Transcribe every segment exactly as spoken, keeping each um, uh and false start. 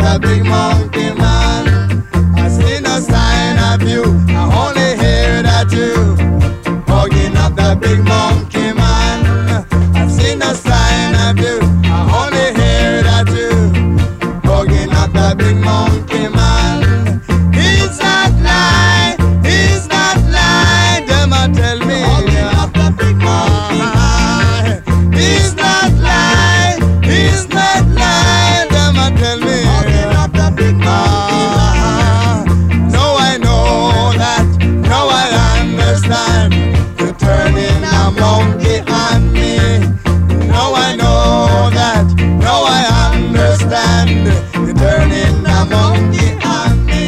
the big monkey man. I see no sign of you, I only hear that you hugging up the big monkey man. I see no sign of you, I only hear that you hugging up the big monkey man. He's not lying, he's not lying, them a tell me hugging up the big monkey man. He's not lying, he's not lying, them a tell me hugging up the big monkey man. Now I know that, now I understand. You're turning a monkey on me. Now I know that, now I understand. You're turning a monkey on me.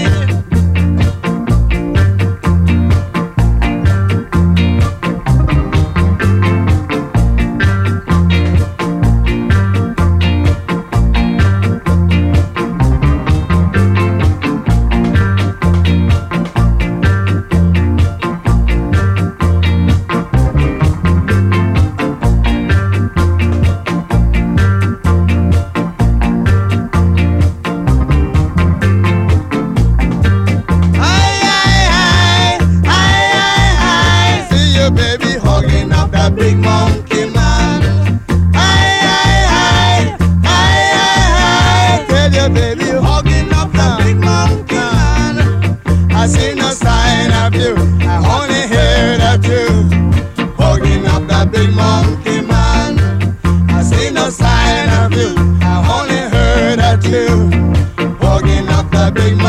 Baby hugging up that big monkey man. Aye, aye, aye, aye, aye, aye. Tell your baby hugging up that big monkey man. I see no sign of you, I only hear that you hugging up that big monkey man. I see no sign of you, I only heard that you hugging up that big monkey man.